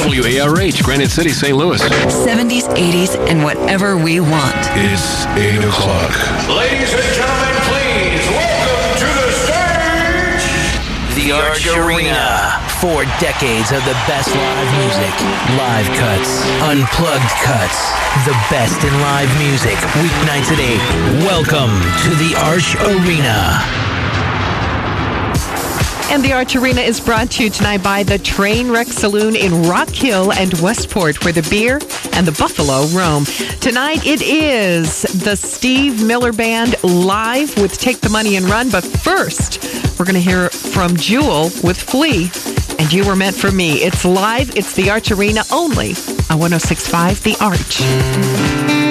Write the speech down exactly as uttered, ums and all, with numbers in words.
W A R H, Granite City, Saint Louis. seventies, eighties, and whatever we want. It's eight o'clock. Ladies and gentlemen, please welcome to the stage The Arch Arena. Four decades of the best live music. Live cuts. Unplugged cuts. The best in live music. Weeknights at eight. Welcome to the Arch Arena. And the Arch Arena is brought to you tonight by the Trainwreck Saloon in Rock Hill and Westport, where the beer and the buffalo roam. Tonight it is the Steve Miller Band live with Take the Money and Run. But first, we're going to hear from Jewel with Flea. And You Were Meant for Me. It's live. It's the Arch Arena only on one oh six point five The Arch.